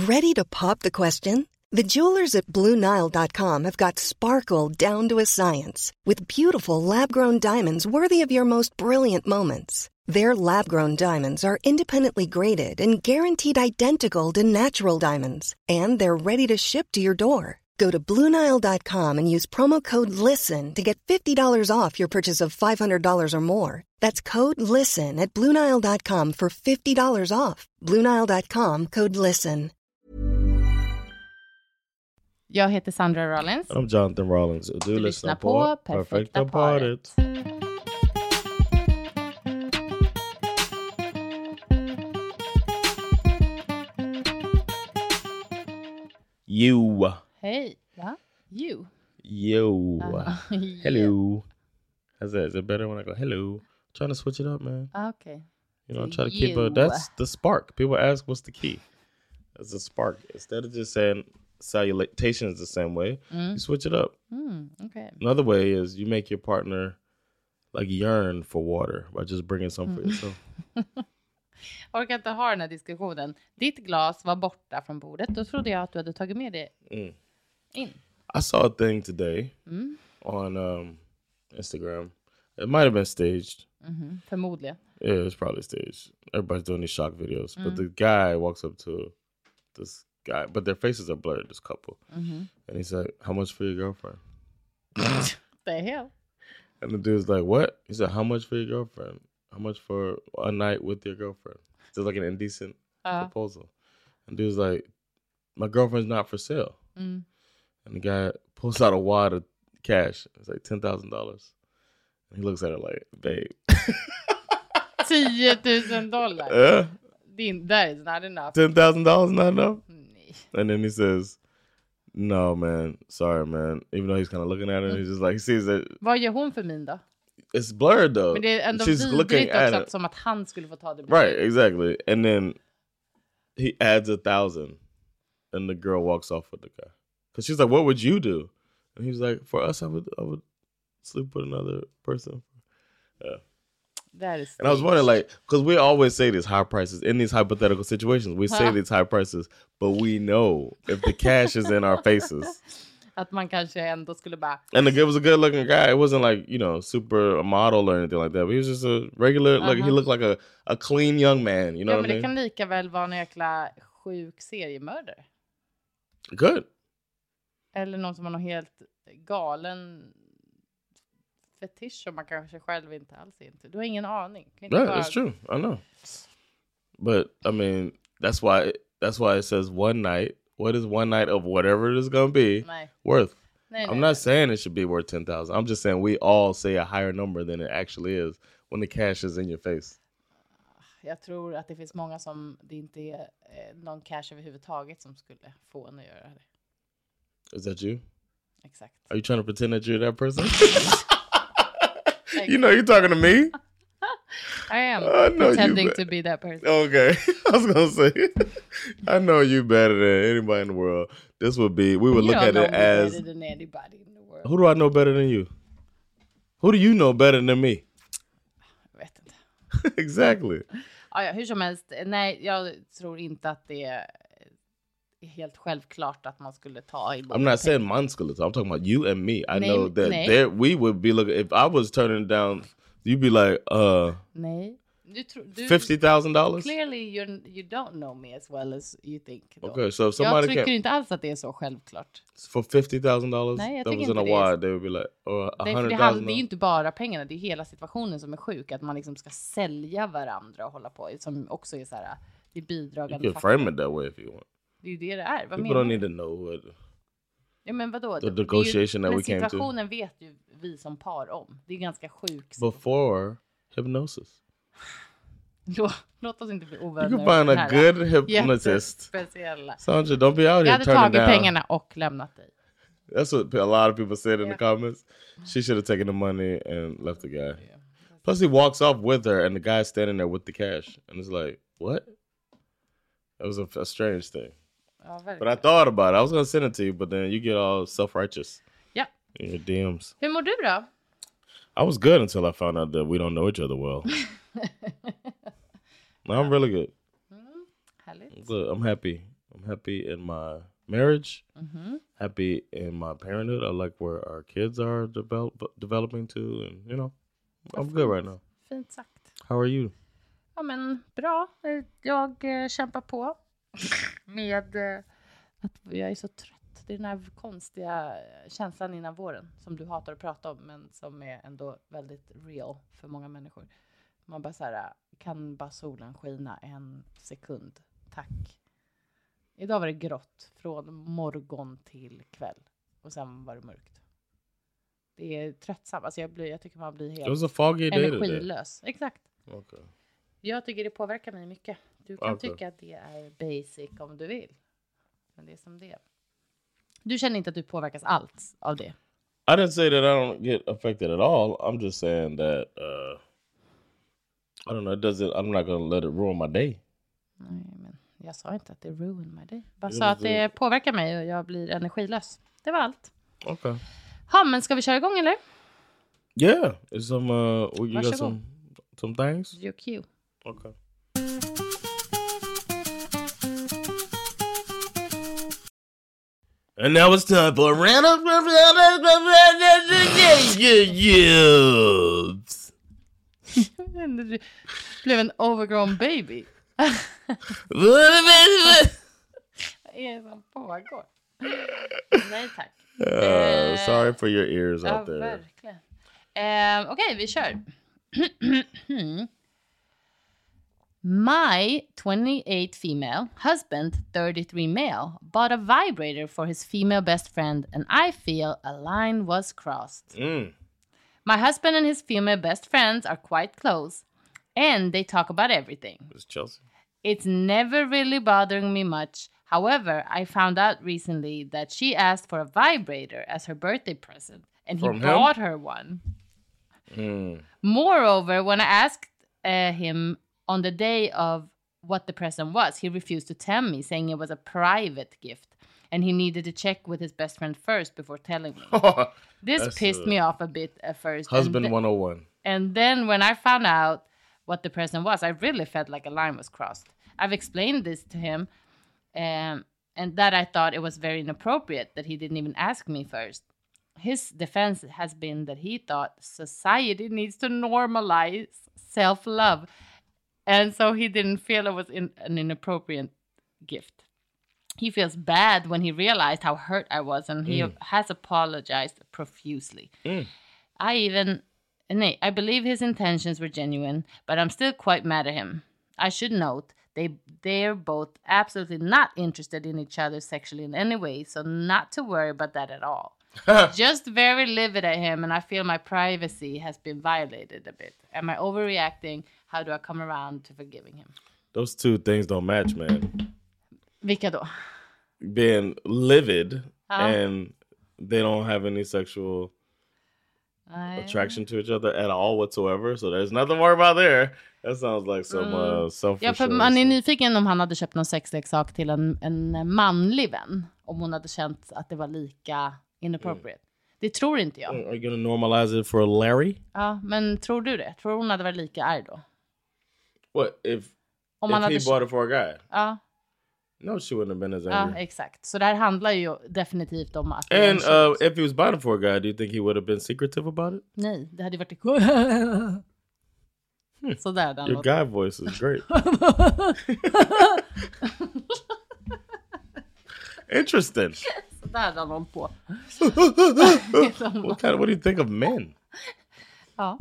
Ready to pop the question? The jewelers at BlueNile.com have got sparkle down to a science with beautiful lab-grown diamonds worthy of your most brilliant moments. Their lab-grown diamonds are independently graded and guaranteed identical to natural diamonds, and they're ready to ship to your door. Go to BlueNile.com and use promo code LISTEN to get $50 off your purchase of $500 or more. That's code LISTEN at BlueNile.com for $50 off. BlueNile.com, code LISTEN. Jag heter Sandra Rollins. I'm Jonathan Rollins. Du lyssnar på Perfekta paret. You. Hej. Va? You. Yo. Yeah. Hello. How's that? Is it better when I go hello? I'm trying to switch it up, man. Okay. You know, I'm trying to keep that's the spark. People ask what's the key. That's a spark. Instead of just saying salutation is the same way, you switch it up. Okay. Another way is you make your partner like yearn for water by just bringing some for yourself. Jag orkar inte ha den här diskussionen. Ditt glas var borta från bordet. Då trodde jag att du hade tagit med det in. I saw a thing today on Instagram. It might have been staged. Förmodligen. Yeah, it's probably staged. Everybody's doing these shock videos. But the guy walks up to this guy, but their faces are blurred, this couple. And he's like, how much for your girlfriend? The hell? And the dude's like, what? He said, how much for your girlfriend? How much for a night with your girlfriend? It's like an indecent proposal. And dude's like, my girlfriend's not for sale. And the guy pulls out a wad of cash. It's like $10,000. And he looks at her like, babe. $10,000. Yeah. That is not enough. $10,000 not enough? And then he says, no, man. Sorry, man. Even though he's kind of looking at her, he's just like, he sees that. Vad gör hon för min då? It's blurred though. Men det är ändå She's looking at it. Som att han skulle få ta det. Right, exactly. And then he adds 1,000 and the girl walks off with the guy. Because she's like, what would you do? And he's like, for us, I would sleep with another person. Yeah. That is and I was wondering, like, because we always say these high prices in these hypothetical situations. We say these high prices, but we know if the cash is in our faces. Att man kanske ändå skulle bara... And it was a good looking guy. It wasn't like, you know, super a model or anything like that. But he was just a regular, like he looked like a clean young man. You know what I mean? Men det kan lika väl vara en jäkla sjuk seriemördare. Good. Eller någon som har någon helt galen fetisch som man kanske själv inte alls är inte. Du har ingen aning. Right, it's true. I know. But, I mean, that's why it says one night. What is one night of whatever it is going to be worth? I'm not saying it should be worth 10,000. I'm just saying we all say a higher number than it actually is when the cash is in your face. Jag tror att det finns många som det inte är någon cash överhuvudtaget som skulle få en att göra det. Is that you? Exakt. Are you trying to pretend that you're that person? You know you're talking to me. I am pretending to be that person. Okay. I was going to say, I know you better than anybody in the world. We would look at it as... better than anybody in the world. Who do I know better than you? Who do you know better than me? Jag vet inte. Exactly. Ja, hur som helst. Nej, jag tror inte att det är helt självklart att man skulle ta i. I'm not saying man skulle ta. I'm talking about you and me. I know that we would be looking... If I was turning down... You'd be like, Nej. $50,000? Clearly you don't know me as well as you think. Though. Okay, so if somebody jag tycker inte alls att det är så självklart. For $50,000? Nej, jag that tycker was in a wad, they would be like, $100,000. Det är ju inte bara pengarna, det är hela situationen som är sjuk. Att man liksom ska sälja varandra och hålla på. Som också är så här, det är bidragande. You can frame it that way if you want. Det är ju det är. Vad People don't need to know what... Ja, men vadå? The negotiation that we came to. Situationen vet ju vi som par om. Det är ganska sjukt. Before hypnosis. Låt oss inte bli ovänner. You can find a good hypnotist. Speciella. Sandra, don't be out here turning down. Jag hade tagit pengarna och lämnat dig. That's what a lot of people said in the comments. She should have taken the money and left the guy. Yeah. Plus he walks off with her and the guy's standing there with the cash. And it's like, what? That was a strange thing. But I thought about it. I was going to send it to you, but then you get all self-righteous. Yeah. In your DMs. Hur mår du då? I was good until I found out that we don't know each other well. No, I'm really good. Härligt. Good. I'm happy happy in my marriage. Happy in my parenthood. I like where our kids are developing to, and you know, I'm good right now. Fint sagt. How are you? Ja, men bra. Jag kämpar på med att jag är så trött. Det är den här konstiga känslan innan våren som du hatar att prata om, men som är ändå väldigt real för många människor. Man bara så här, kan bara solen skina en sekund? Tack. Idag var det grått från morgon till kväll och sen var det mörkt. Det är tröttsamt. Alltså jag tycker man blir helt energilös. Exakt. Okay. Jag tycker det påverkar mig mycket. Du kan tycka att det är basic om du vill. Men det är som det är. Du känner inte att du påverkas alls av det? I didn't say that I don't get affected at all. I'm just saying that I don't know. I'm not going to let it ruin my day. Nej, men jag sa inte att det ruined my day. Jag sa att det påverkar mig och jag blir energilös. Det var allt. Okej. Okay. Ja, men ska vi köra igång eller? Yeah. It's some, you got some things? Your cue. Okay. And now it's time for a random jobs. Du blev en overgrown baby. Vad är det som pågår? Nej tack. Sorry for your ears out there. Verkligen. Okej, vi kör. My 28 female husband, 33 male, bought a vibrator for his female best friend, and I feel a line was crossed. My husband and his female best friends are quite close, and they talk about everything. It's Chelsea. It's never really bothering me much. However, I found out recently that she asked for a vibrator as her birthday present, and he bought her one. Moreover, when I asked him on the day of what the present was, he refused to tell me, saying it was a private gift, and he needed to check with his best friend first before telling me. This pissed me off a bit at first. Husband 101. And then when I found out what the present was, I really felt like a line was crossed. I've explained this to him, and that I thought it was very inappropriate that he didn't even ask me first. His defense has been that he thought society needs to normalize self-love, and so he didn't feel it was an inappropriate gift. He feels bad when he realized how hurt I was, and he has apologized profusely. I believe his intentions were genuine, but I'm still quite mad at him. I should note, they're both absolutely not interested in each other sexually in any way, so not to worry about that at all. Just very livid at him, and I feel my privacy has been violated a bit. Am I overreacting? How do I come around to forgiving him? Those two things don't match, man. Vilka då? Being livid and they don't have any sexual attraction to each other at all whatsoever. So there's nothing more about there. That sounds like some selfish. Ja, för man är nyfiken om han hade köpt någon sexleksak till en manlig vän. Om hon hade känt att det var lika inappropriate. Det tror inte jag. Are you gonna normalize it for Larry? Ja, men tror du det? Tror hon hade varit lika arg då? What if he bought it for a guy? Ja. No, she wouldn't have been as angry. Ja, exakt. Så det här handlar ju definitivt om att... And if he was buying it for a guy, do you think he would have been secretive about it? Nej, det hade varit... Sådär, den Your guy voice is great. Interesting. Sådär den håller på. What do you think of men? Ja.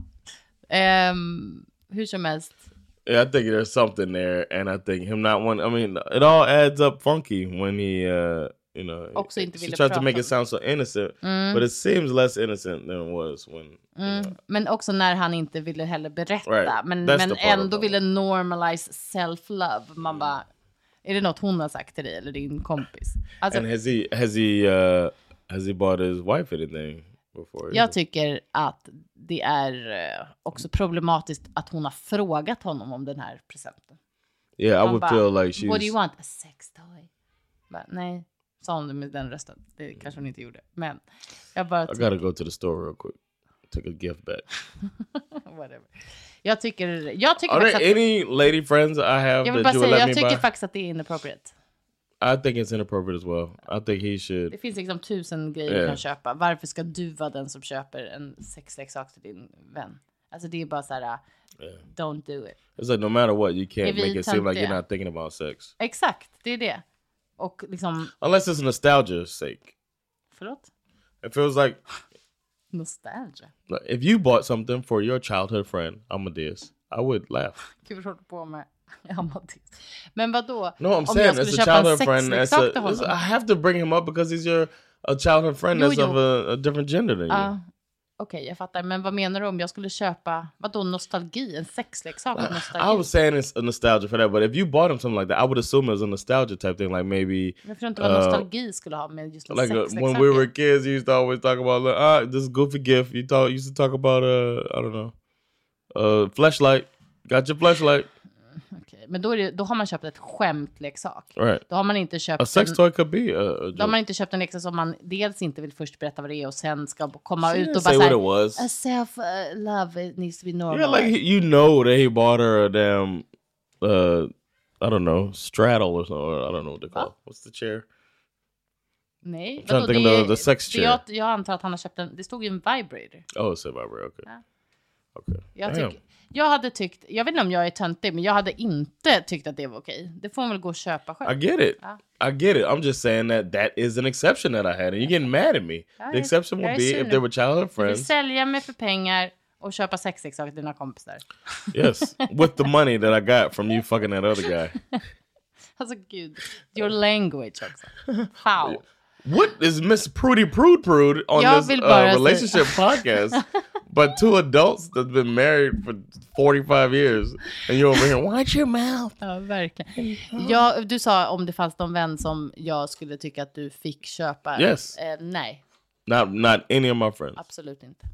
Hur som helst. Yeah, I think there's something there, and I think him not one. I mean, it all adds up funky when he, också inte she tried to make it sound so innocent, but it seems less innocent than it was when. Men också när han inte ville heller berätta, right. men ändå ville normalize self-love. Man bara, är det något hon har sagt till dig eller din kompis? Alltså, and has he bought his wife anything? Jag tycker att det är också problematiskt att hon har frågat honom om den här presenten. Yeah, I would feel like she's... What do you want? A sex toy? But, nej, sa hon det med den rösten. Det kanske hon inte gjorde. Men jag bara... I gotta go to the store real quick. Take a gift back. Whatever. Jag tycker Are there any lady friends I have jag vill that bara you säga, let me buy? Jag tycker faktiskt att det är inappropriate. I think it's inappropriate as well. I think he should... Det finns liksom 1000 grejer du kan köpa. Varför ska du vara den som köper en sexleksak till din vän? Alltså det är bara så här, don't do it. It's like no matter what, you can't make it seem like you're not thinking about sex. Exakt, det är det. Och liksom... Unless it's nostalgia's sake. Förlåt? It feels like... Nostalgia? Like, if you bought something for your childhood friend, Amadeus, I would laugh. Gud, vad håller på med Amadeus. Men vadå? No, I'm saying as a childhood friend, I have to bring him up because he's a childhood friend that's of a different gender than you. Okej, jag fattar. Men vad menar du om jag skulle köpa, vadå, nostalgi? En sexleksak? I was saying it's a nostalgia for that, but if you bought him something like that, I would assume it was a nostalgia type thing, like maybe... Jag förstår inte vad nostalgi skulle ha med just en sexleksak. When we were kids, you used to always talk about, this goofy gift. You used to talk about, I don't know, fleshlight. Got your fleshlight. Okay. Men då har man köpt ett skämtleksak. Right. Då har man inte köpt a sex toy could be a då har man inte köpt en leksak som man dels inte vill först berätta vad det är och sen ska komma ut och bara säga a self love, it needs to be normal. Yeah, like you know that he bought her a damn I don't know, straddle or something. I don't know what they call it. What's the chair? Nej, I'm trying to think of the sex chair. Jag antar att han har köpt en, det stod ju en vibrator. Oh, it's a vibrator, okay. Ja. Okay. Jag hade tyckt, jag vet inte om jag är töntig, men jag hade inte tyckt att det var okej. Det får man väl gå och köpa själv. I get it. I get it. I'm just saying that is an exception that I had. And you're getting mad at me. The exception would be if they were childhood friends. Du vill sälja mig för pengar och köpa sexleksaker till dina kompisar. Yes, with the money that I got from you fucking that other guy. Alltså gud, your language också. How? What is Miss Prudy Prude on this relationship podcast? But two adults that's been married for 45 years and you're over here, watch your mouth. Ja, verkligen. Du sa om det fanns någon vän som jag skulle tycka att du fick köpa. Yes. Nej. Not any of my friends. Absolut inte.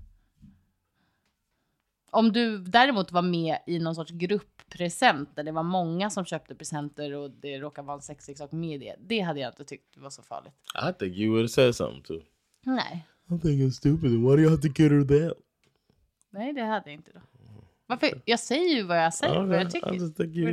Om du däremot var med i någon sorts grupppresent där det var många som köpte presenter och det råkade vara en sexleksak med det hade jag inte tyckt var så farligt. I think you would have said something too. Nej. I think it's stupid. Why do you have to get her that? Nej, det hade jag inte då. Varför? Jag säger ju vad jag säger, vad jag tycker.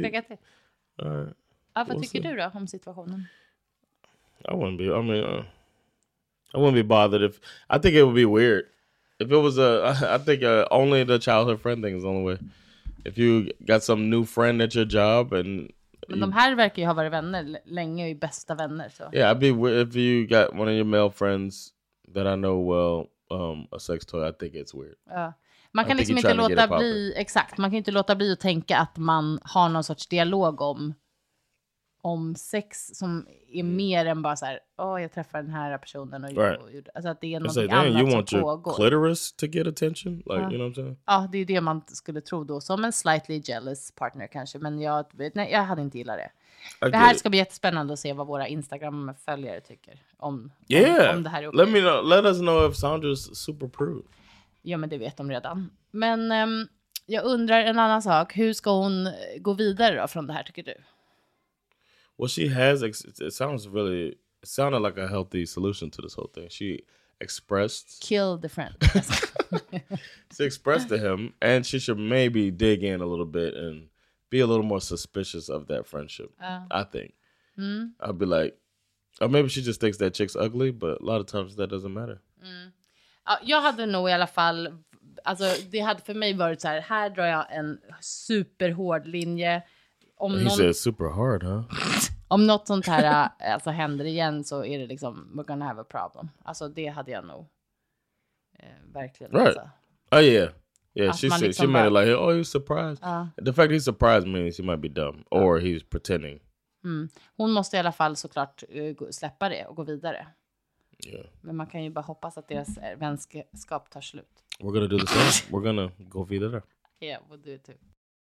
Vad tycker du då om situationen? I wouldn't be bothered if... I think it would be weird. If it was I think only the childhood friend thing is the only way. If you got some new friend at your job and... Men de här verkar ju ha varit vänner länge och är bästa vänner. Så. Yeah, I'd be weird if you got one of your male friends that I know well, a sex toy. I think it's weird. Man kan liksom inte låta bli... Exakt, man kan inte låta bli att tänka att man har någon sorts dialog om sex som är mer än bara så här, jag träffar den här personen och alltså att det är något annat you som want pågår. Your clitoris to get attention? Like, you know what I'm saying? Ja, det är det man skulle tro då. Som en slightly jealous partner kanske. Men jag hade inte gillat det. Det här ska bli jättespännande att se vad våra Instagram-följare tycker om det här är okej. Let us know if Sandra's super prude. Ja, men det vet de redan. Men jag undrar en annan sak. Hur ska hon gå vidare då från det här, tycker du? Well, she has, it sounded like a healthy solution to this whole thing. She expressed... Kill the friend. She expressed to him, and she should maybe dig in a little bit and be a little more suspicious of that friendship, I think. I'd be like, or maybe she just thinks that chick's ugly, but a lot of times that doesn't matter. Ja, jag hade nog i alla fall, alltså det hade för mig varit så här drar jag en superhård linje. He said super hard, huh? Om något sånt här alltså händer igen så är det liksom, we're gonna have a problem. Alltså det hade jag nog verkligen. Right. Alltså. Oh yeah. Yeah, she said, she made it like, oh, you're surprised. The fact he's surprised means he might be dumb or he's pretending. Hon måste i alla fall såklart släppa det och gå vidare. Yeah. Men man kan ju bara hoppas att deras vänskap tar slut. We're gonna do the same. We're gonna go vidare. Yeah, we'll do it too.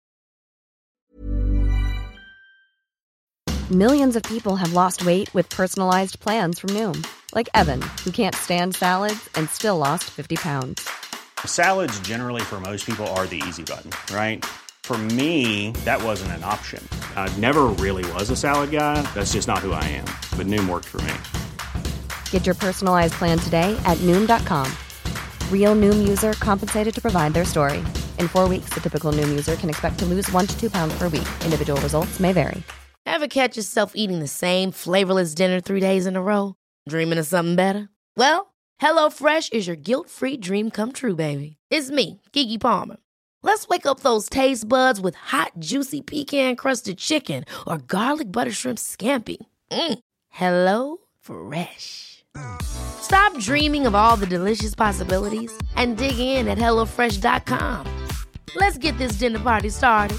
Millions of people have lost weight with personalized plans from Noom. Like Evan, who can't stand salads and still lost 50 pounds. Salads generally for most people are the easy button, right? For me, that wasn't an option. I never really was a salad guy. That's just not who I am. But Noom worked for me. Get your personalized plan today at Noom.com. Real Noom user compensated to provide their story. In 4 weeks, the typical Noom user can expect to lose 1 to 2 pounds per week. Individual results may vary. Ever catch yourself eating the same flavorless dinner 3 days in a row? Dreaming of something better? Well, HelloFresh is your guilt-free dream come true, baby. It's me, Keke Palmer. Let's wake up those taste buds with hot, juicy pecan-crusted chicken or garlic butter shrimp scampi. Hello Fresh. Stop dreaming of all the delicious possibilities and dig in at HelloFresh.com. Let's get this dinner party started.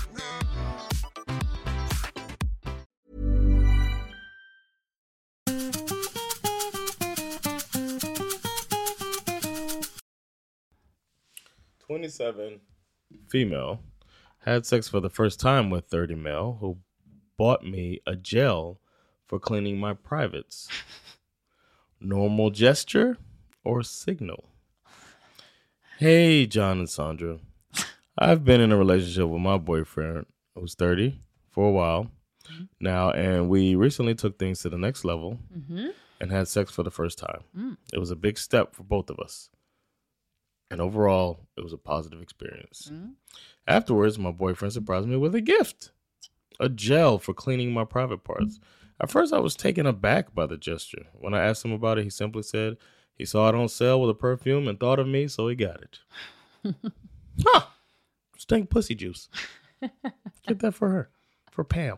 "27 female had sex for the first time with 30 male who bought me a gel for cleaning my privates. Normal gesture or signal? Hey, John and Sandra. I've been in a relationship with my boyfriend, who's 30, for a while now, and we recently took things to the next level and had sex for the first time. It was a big step for both of us. And overall, it was a positive experience. Afterwards, my boyfriend surprised me with a gift. A gel for cleaning my private parts. At first, I was taken aback by the gesture. When I asked him about it, he simply said he saw it on sale with a perfume and thought of me, so he got it. Huh. Stink pussy juice. Get that for her. For Pam.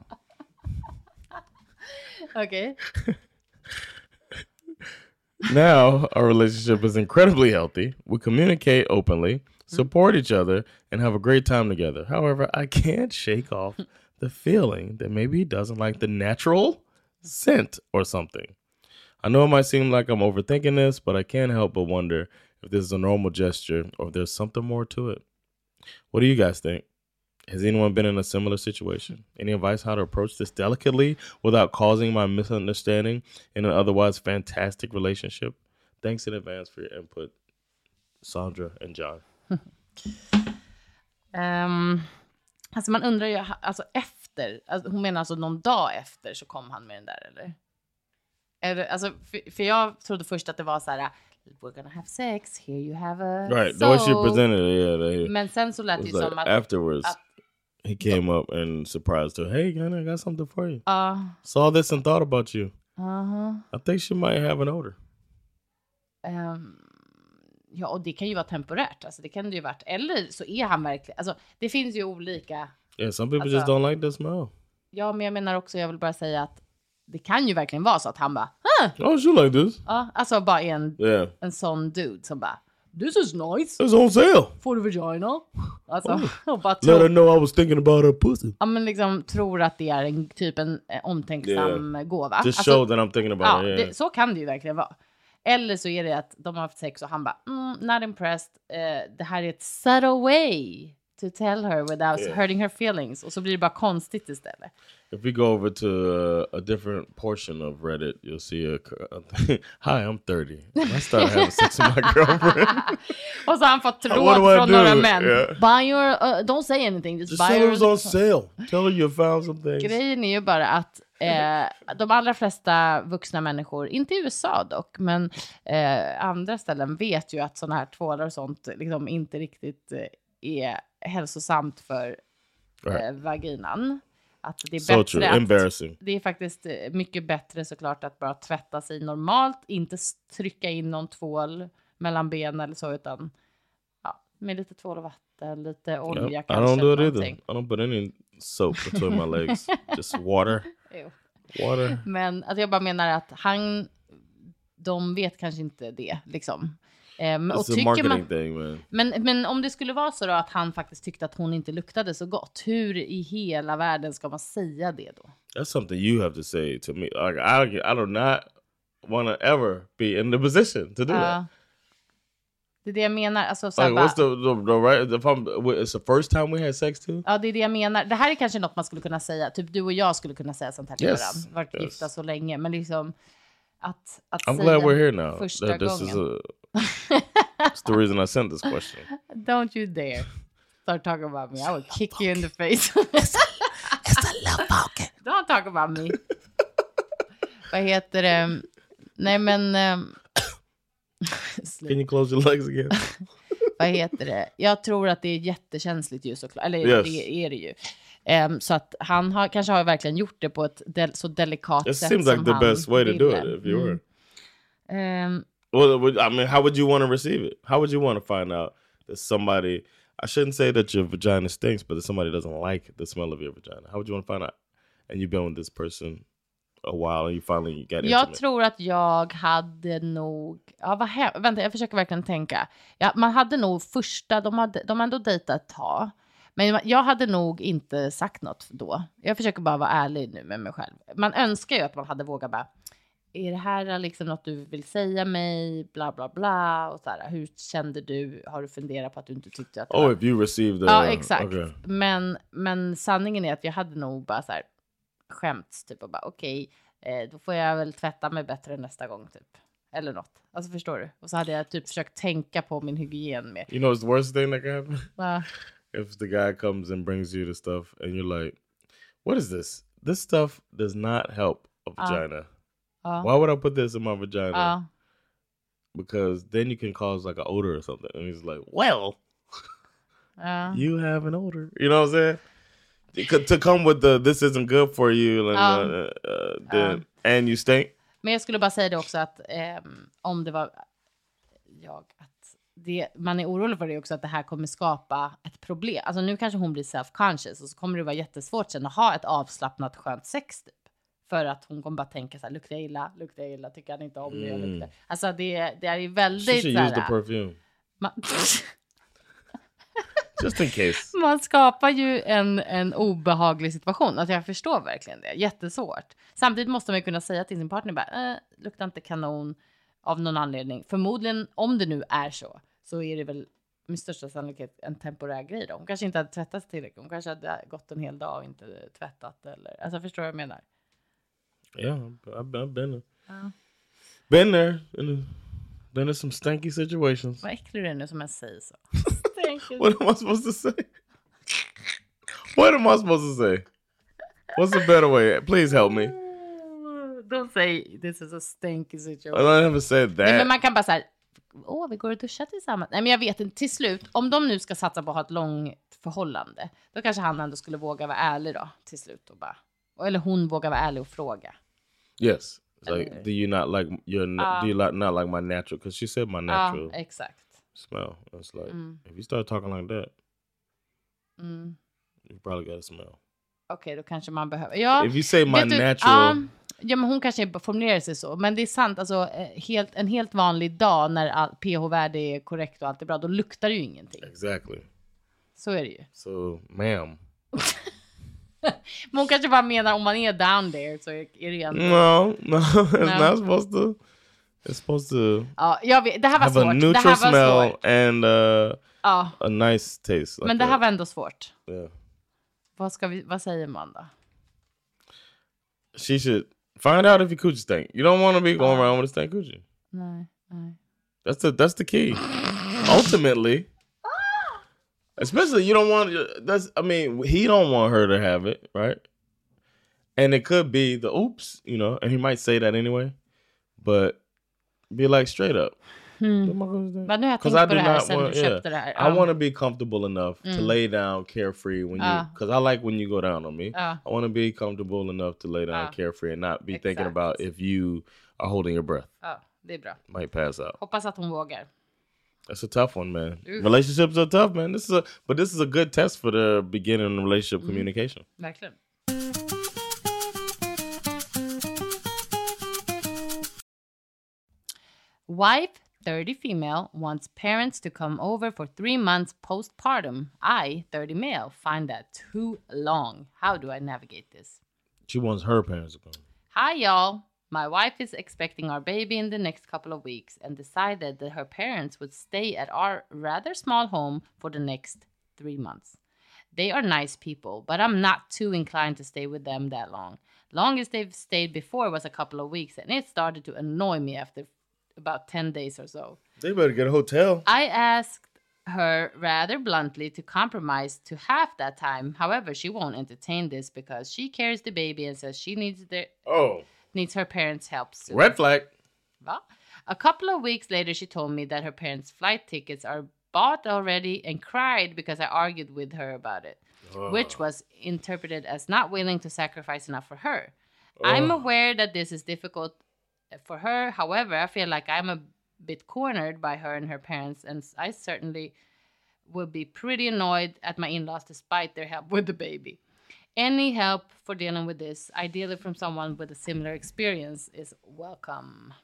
Okay. Now, our relationship is incredibly healthy. We communicate openly, support each other, and have a great time together. However, I can't shake off the feeling that maybe he doesn't like the natural scent or something. I know it might seem like I'm overthinking this, but I can't help but wonder if this is a normal gesture or if there's something more to it. What do you guys think? Has anyone been in a similar situation? Any advice how to approach this delicately without causing my misunderstanding in an otherwise fantastic relationship? Thanks in advance for your input, Sandra and John. Alltså man undrar ju, alltså efter, alltså hon menar alltså någon dag efter så kom han med den där, eller? Alltså, för jag trodde först att det var så här: we're gonna have sex, here you have a right, soap. The way she presented it, yeah. Men sen så lät det ju like som att afterwards he came up and surprised her. Hey, Gunnar, I got something for you. Saw this and thought about you. I think she might have an odor. Ja, och det kan ju vara temporärt. Alltså det kan det ju varit. Eller så är han verkligen, alltså det finns ju olika. Yeah, some people just don't like the smell. Ja, men jag menar också, jag vill bara säga att det kan ju verkligen vara så att han bara oh, she like this. Ja, alltså bara en sån dude som bara, this is nice. It's on sale. For the vagina. Alltså, och bara let her know I was thinking about her pussy. Ja, men liksom tror att det är en typ en omtänksam gåva. Just alltså, show that I'm thinking about it. Det, så kan det ju verkligen vara. Eller så är det att de har haft sex och han bara, not impressed. Det här är ett subtle way to tell her without hurting her feelings. Och så blir det bara konstigt istället. If we go over to a different portion of Reddit, you'll see hi, I'm 30. I started having sex with my girlfriend. Och så har han fått råd från några män. Buy your, don't say anything, just buy your... Just on sale. Tell her you found some things. Grejen är ju bara att de allra flesta vuxna människor, inte i USA dock, men andra ställen vet ju att sådana här tvålar och sånt liksom inte riktigt är hälsosamt för vaginan. Att det är bättre embarrassing. Det är faktiskt mycket bättre såklart att bara tvätta sig normalt, inte trycka in någon tvål mellan benen eller så, utan med lite tvål och vatten, lite olja kanske. I don't do it either. I don't put any soap between my legs. Just water. Water. Men att jag bara menar att de vet kanske inte det liksom. It's a marketing thing, man. Men om det skulle vara så då att han faktiskt tyckte att hon inte luktade så gott, hur i hela världen ska man säga det då? That's something you have to say to me. Like, I do not want to ever be in the position to do that. Det är det jag menar. Alltså, like, what's the right? It's the first time we had sex too? Ja, det är det jag menar. Det här är kanske något man skulle kunna säga. Typ du och jag skulle kunna säga sånt här till varandra. Varit gifta så länge. Men liksom att I'm säga glad we're here now. Första gången. That's the reason I sent this question. Don't you dare start talking about me. I will kick you in the face. It's a love pocket. Don't talk about me. Vad heter det? Nej, men... Can you close your legs again? Vad heter det? Jag tror att det är jättekänsligt ju såklart. Eller det är det ju. Så att han kanske har verkligen gjort det på ett så delikat sätt. It seems like the best way to do it if you were. Well, I mean, how would you want to receive it? How would you want to find out that somebody, I shouldn't say that your vagina stinks, but that somebody doesn't like the smell of your vagina? How would you want to find out? And you've been with this person a while and you finally get intimate. Jag tror att jag hade nog... vänta, jag försöker verkligen tänka. Ja, man hade nog första... De ändå dejtat ett tag. Men jag hade nog inte sagt något då. Jag försöker bara vara ärlig nu med mig själv. Man önskar ju att man hade vågat bara... Är det här liksom något du vill säga mig? Bla bla bla. Och så här, hur kände du? Har du funderat på att du inte tyckte att... if you received the... Ja, exakt. Okay. Men sanningen är att jag hade nog bara så här... skämts typ och bara okej, då får jag väl tvätta mig bättre nästa gång typ. Eller något. Alltså förstår du? Och så hade jag typ försökt tänka på min hygien med. You know what's the worst thing that can happen? If the guy comes and brings you the stuff and you're like, what is this? This stuff does not help a vagina. Why would I put this in my vagina? Because then you can cause like an odor or something. And he's like, well, you have an odor. You know what I'm saying? To come with the this isn't good for you and you stink. Men jag skulle bara säga det också att om det var man är orolig för det också att det här kommer skapa ett problem. Alltså nu kanske hon blir self-conscious och så kommer det vara jättesvårt sen att ha ett avslappnat skönt sex typ. För att hon kommer bara tänka så här, luktar jag illa, tycker han inte om mig, luktar. Alltså det är ju väldigt She should use the perfume. Just in case. Man skapar ju en obehaglig situation. Alltså jag förstår verkligen det. Jättesvårt. Samtidigt måste man ju kunna säga till sin partner bara, luktar inte kanon av någon anledning. Förmodligen, om det nu är så är det väl med största sannolikhet en temporär grej då. Hon kanske inte hade tvättat tillräckligt. Hon kanske hade gått en hel dag och inte tvättat. Eller, alltså förstår du vad jag menar? Yeah, I've been there. Been there. Been in some stanky situations. Vad äcklig du är nu som jag säger så. What am I supposed to say? What am I supposed to say? What's a better way? Please help me. Don't say this is a stinky situation. I never said that. Nej, men man kan bara säga, vi går och duschar tillsammans. Nej, men jag vet inte. Till slut, om de nu ska satsa på att ha ett långt förhållande, då kanske han ändå skulle våga vara ärlig då, till slut. Och bara, eller hon vågar vara ärlig och fråga. Yes. It's like, do you not like do you not like my natural? Because she said my natural exakt. smell. It's like, if you start talking like that, you probably got a smell. Okej, då kanske man behöver. Ja, if you say my natural. Ja, men hon kanske formulerar sig så. Men det är sant, alltså en helt vanlig dag när pH-värde är korrekt och allt är bra, då luktar det ju ingenting. Exactly. Så är det ju. So, ma'am. Men hon kanske bara menar om man är down there så är det ändå... No, it's not supposed to. It's supposed to. Ja, jag vet, det här var have svårt. A neutral smell and a nice taste. Like men det här var ändå svårt. Yeah. Vad säger man då? She should find out if your coochie stink. You don't want to be going around with a stank coochie. Nej. That's the key. Ultimately. Especially you don't want he don't want her to have it, right? And it could be the oops, and he might say that anyway. But be like straight up. Men nu har jag tänkt på det här sen du köpte det här. I want to be comfortable enough to lay down carefree when you, because I like when you go down on me. I want to be comfortable enough to lay down carefree and not be thinking about if you are holding your breath. Ja, det är bra. Might pass out. Hoppas att hon vågar. That's a tough one, man. Relationships are tough, man. This is a good test for the beginning relationship communication. Verkligen. Wife, 30 female, wants parents to come over for 3 months postpartum. I, 30 male, find that too long. How do I navigate this? She wants her parents to come. Hi, y'all. My wife is expecting our baby in the next couple of weeks and decided that her parents would stay at our rather small home for the next 3 months. They are nice people, but I'm not too inclined to stay with them that long. Longest they've stayed before was a couple of weeks, and it started to annoy me after about 10 days or so. They better get a hotel. I asked her rather bluntly to compromise to half that time. However, she won't entertain this because she carries the baby and says she needs her parents' help soon. Red flag. Va? A couple of weeks later, she told me that her parents' flight tickets are bought already and cried because I argued with her about it. which was interpreted as not willing to sacrifice enough for her. I'm aware that this is difficult for her. However, I feel like I'm a bit cornered by her and her parents, and I certainly would be pretty annoyed at my in-laws despite their help with the baby. Any help for dealing with this, ideally from someone with a similar experience, is welcome.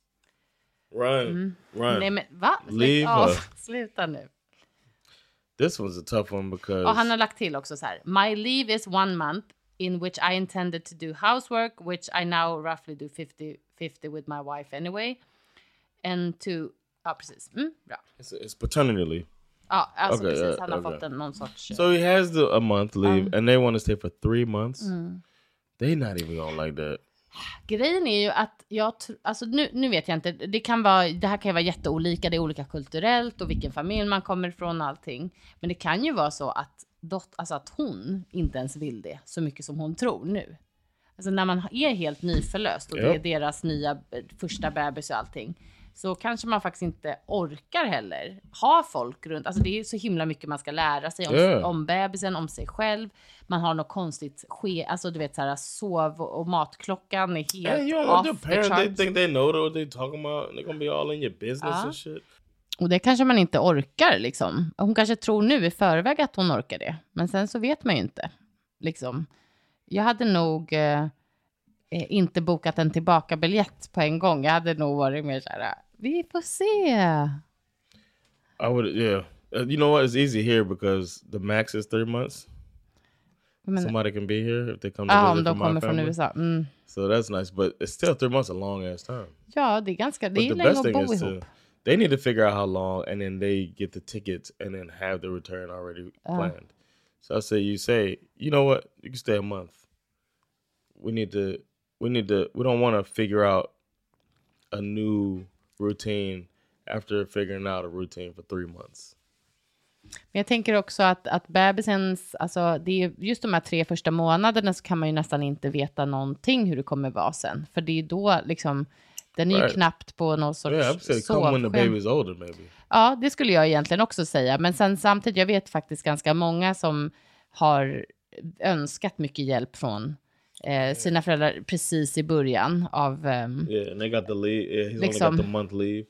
Run. Nej, men va? Leave Sluta nu. This was a tough one because... Och han har lagt till också så här. My leave is 1 month in which I intended to do housework, which I now roughly do 50-50 with my wife anyway. And to... Ja, precis. Bra. It's paternity leave. Ja, alltså precis. Han har fått någon sorts... So he has a month leave and they want to stay for 3 months. They're not even gonna like that. Grejen är ju att alltså nu vet jag inte, det här kan ju vara jätteolika, det är olika kulturellt och vilken familj man kommer ifrån och allting. Men det kan ju vara så att att hon inte ens vill det så mycket som hon tror nu. Alltså när man är helt nyförlöst och det är deras nya första bebis och allting, så kanske man faktiskt inte orkar heller ha folk runt. Alltså det är så himla mycket man ska lära sig om bebisen, om sig själv. Man har något konstigt alltså du vet så här, sov och matklockan är helt off the charts. They think they know what they're talking about. They're gonna be all in your business and shit. Och det kanske man inte orkar liksom. Hon kanske tror nu i förväg att hon orkar det. Men sen så vet man ju inte. Liksom. Jag hade nog inte bokat en tillbakabiljett på en gång. Jag hade nog varit mer så här, vi får se. I would, yeah. You know what? It's easy here because the max is 3 months. Somebody can be here if they come to visit de kommer från USA. So that's nice, but it's still 3 months a long ass time. Ja, det är länge att bo ihop. They need to figure out how long, and then they get the tickets, and then have the return already planned. So I say, you know what? You can stay a month. We don't want to figure out a new routine after figuring out a routine for 3 months. Men jag tänker också att bebisens, alltså det är just de här 3 första månaderna så kan man ju nästan inte veta någonting hur det kommer vara sen. För det är då liksom, den är ju knappt på någon sorts come when the baby's older maybe. Ja, det skulle jag egentligen också säga. Men sen samtidigt, jag vet faktiskt ganska många som har önskat mycket hjälp från sina föräldrar precis i början av... and they got the leave. Yeah, he's only got the month leave.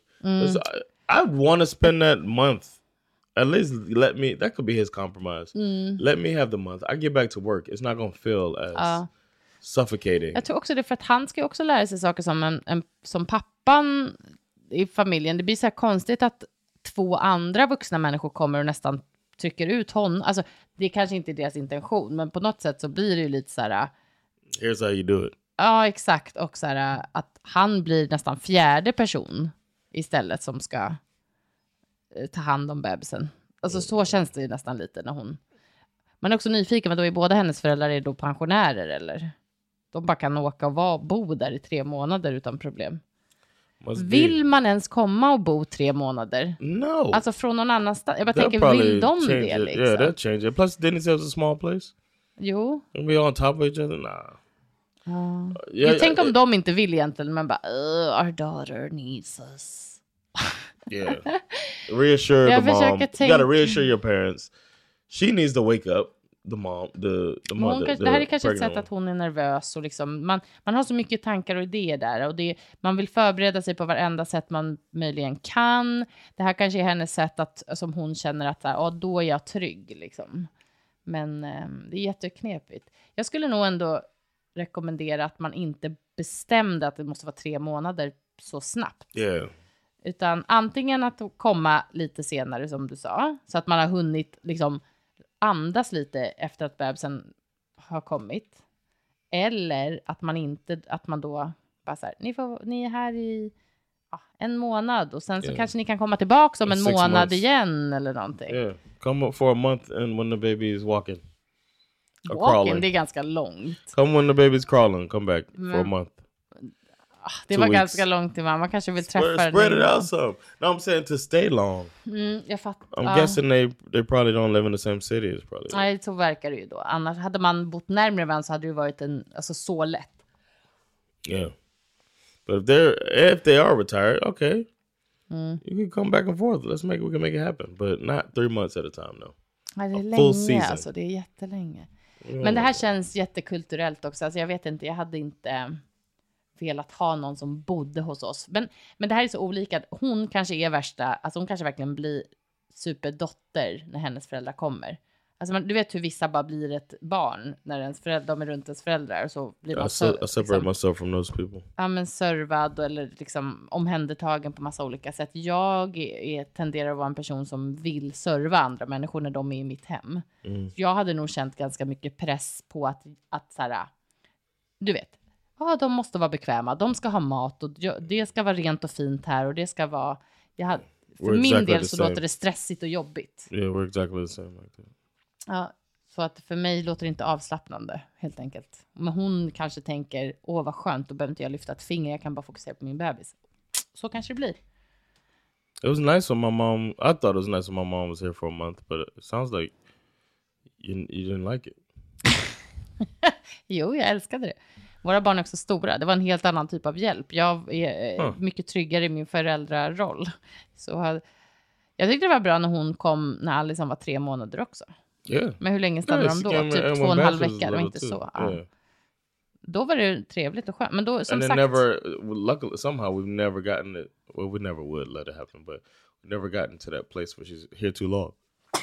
I want to spend that month. At least that could be his compromise. Let me have the month. I get back to work. It's not going to feel as suffocating. Jag tror också det, för att han ska också lära sig saker som pappan i familjen. Det blir så här konstigt att 2 andra vuxna människor kommer och nästan trycker ut honom. Alltså, det är kanske inte deras intention, men på något sätt så blir det ju lite så här... Here's how you do it. Ja, exakt. Och så här, att han blir nästan 4:e person istället som ska ta hand om bebisen. Alltså så känns det ju nästan lite när hon... Man är också nyfiken, men då är båda hennes föräldrar är då pensionärer eller? De bara kan åka och bo där i 3 månader utan problem. Vill man ens komma och bo 3 månader? No. Alltså från någon annanstans. Jag bara tänker, vill de det liksom? Yeah, they'll change it. Plus, didn't it say it was a small place? Jo. They'll be on top of each other? Nah. Tänk om de inte vill egentligen, men bara, our daughter needs us. Yeah. Reassure the mom. You gotta reassure your parents. She needs to wake up. The mother. Det här är kanske ett sätt att hon är nervös och liksom, man har så mycket tankar och idéer där och man vill förbereda sig på varenda sätt man möjligen kan. Det här kanske är hennes sätt som hon känner att då är jag trygg liksom. Men det är jätteknepigt. Jag skulle nog ändå rekommendera att man inte bestämde att det måste vara 3 månader så snabbt. Yeah. Utan antingen att komma lite senare som du sa, så att man har hunnit liksom andas lite efter att bebisen har kommit. Eller att man då bara så här, ni är här i 1 månad och sen så kanske ni kan komma tillbaka om en månad igen eller någonting. Yeah, come for a month and when the baby is walking. Walking, det är ganska långt. Come when the baby is crawling, come back for a month. Det var ganska långt till man kanske vill träffa den. Spread it out some. No, I'm saying to stay long. Jag fattar. I'm guessing they probably don't live in the same city. Nej, så verkar det ju då. Annars hade man bott närmare varandra så hade det varit så lätt. Yeah. But if they are retired, okay. You can come back and forth. We can make it happen. But not 3 months at a time, no. Ja, det är länge, alltså det är jättelänge. Men det här känns jättekulturellt också. Alltså jag vet inte, jag hade inte velat ha någon som bodde hos oss. Men det här är så olika. Hon kanske är värsta, alltså hon kanske verkligen blir superdotter när hennes föräldrar kommer. Alltså du vet hur vissa bara blir ett barn när de är runt ens föräldrar. Och så blir man I separate myself from those people. Ja, men servad eller liksom omhändertagen på massa olika sätt. Jag tenderar att vara en person som vill serva andra människor när de är i mitt hem. Jag hade nog känt ganska mycket press på att så här, du vet, de måste vara bekväma. De ska ha mat och det ska vara rent och fint här och det ska vara... För min del så låter det stressigt och jobbigt. Yeah, we're exactly the same like that. Ja, så att för mig låter det inte avslappnande, helt enkelt. Men hon kanske tänker, vad skönt, då behöver inte jag lyfta ett finger, jag kan bara fokusera på min bebis. Så kanske det blir. It was nice when my mom, I thought it was nice when my mom was here for a month, but it sounds like you didn't like it. Jo, jag älskade det. Våra barn är också stora. Det var en helt annan typ av hjälp. Jag är mycket tryggare i min föräldraroll. Så jag tyckte det var bra när hon kom när Alice var 3 månader också. Yeah. Men hur länge stannade de då? Typ 2,5 veckor och inte så. Yeah. Då var det trevligt och skönt. Men då, som sagt... luckily, somehow we've never gotten it. Well, we never would let it happen, but we've never gotten to that place where she's here too long.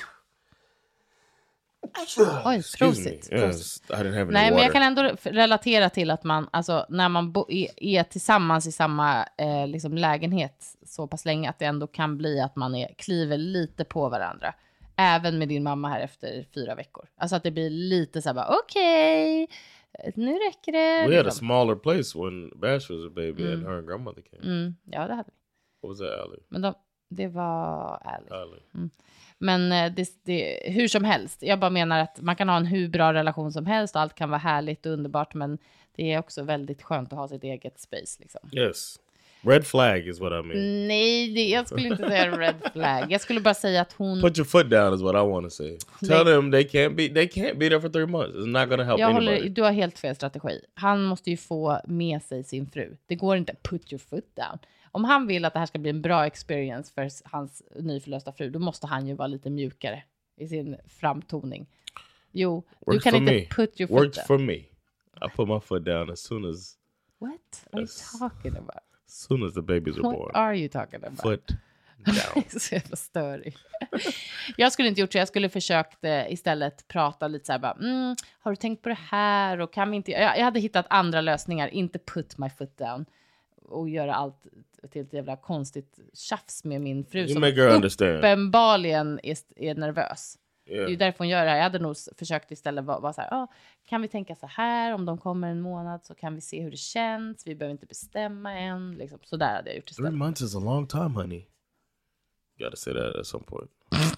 Oj, prosit. Yes, I didn't have any Nej, water. men jag kan ändå relatera till att man, alltså när man är tillsammans i samma liksom lägenhet så pass länge att det ändå kan bli att man kliver lite på varandra. Även med din mamma här efter 4 veckor. Alltså att det blir lite så här bara, okej, nu räcker det. We had a smaller place when Bash was a baby and her and grandmother came. Ja, det hade vi. What was that, Allie? Men det var Allie. Men hur som helst. Jag bara menar att man kan ha en hur bra relation som helst och allt kan vara härligt och underbart, men det är också väldigt skönt att ha sitt eget space liksom. Yes. Red flag is what I mean. Nej, jag skulle inte säga red flag. Jag skulle bara säga att hon... Put your foot down is what I want to say. Tell them they can't be there for 3 months. It's not going to help anybody. Du har helt fel strategi. Han måste ju få med sig sin fru. Det går inte put your foot down. Om han vill att det här ska bli en bra experience för hans nyförlösta fru, då måste han ju vara lite mjukare i sin framtoning. Jo, du kan inte put your foot down. Worked for me. I put my foot down as soon as... What are you talking about? As soon as the babies are born. What are you talking about? Foot down. Så jävla störig. Jag skulle inte gjort så. Jag skulle försökt istället prata lite så här bara, har du tänkt på det här? Och kan vi inte... Jag hade hittat andra lösningar. Inte put my foot down. Och göra allt till ett jävla konstigt tjafs med min fru som uppenbarligen är nervös. Yeah. Det är ju därför hon gör det här. Jag hade nog försökt istället vara så här, kan vi tänka så här, om de kommer en månad så kan vi se hur det känns. Vi behöver inte bestämma än. Liksom. Så där hade jag gjort istället. 3 months is a long time, honey. You gotta say that at some point.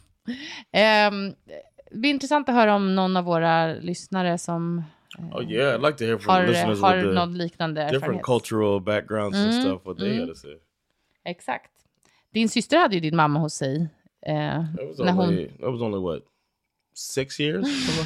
Det blir intressant att höra om någon av våra lyssnare som... yeah, I'd like to hear from listeners har with någon liknande different erfarenhet. Cultural backgrounds and stuff, what they gotta say. Exakt. Din syster hade ju din mamma hos sig. That was only what? 6 years?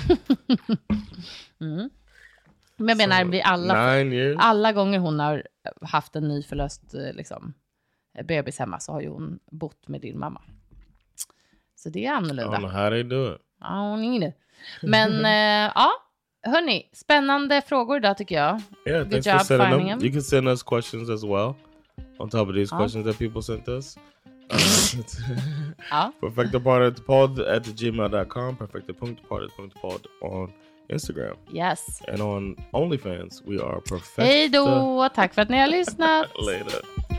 Men jag menar, blir alla gånger hon har haft en nyförlöst liksom, bebis hemma så har ju hon bott med din mamma. Så det är annorlunda. I don't know how they do it. Men hörni, spännande frågor idag tycker jag. Yeah, thanks for sending them. You can send us questions as well. On top of these questions that people sent us. Perfectapartypod@gmail.com, perfecta.party.pod on Instagram. Yes. And on OnlyFans, we are perfecta. Hej då, tack för att ni har lyssnat. Later.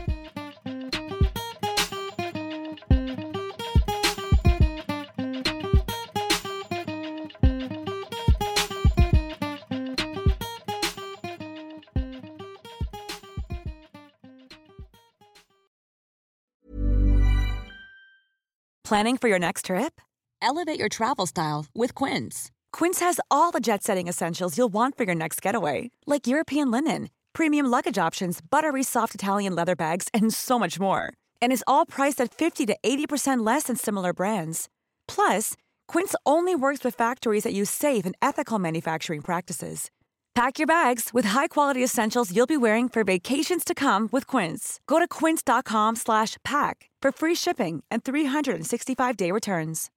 Planning for your next trip? Elevate your travel style with Quince. Quince has all the jet-setting essentials you'll want for your next getaway, like European linen, premium luggage options, buttery soft Italian leather bags, and so much more. And is all priced at 50 to 80% less than similar brands. Plus, Quince only works with factories that use safe and ethical manufacturing practices. Pack your bags with high-quality essentials you'll be wearing for vacations to come with Quince. Go to quince.com/pack for free shipping and 365-day returns.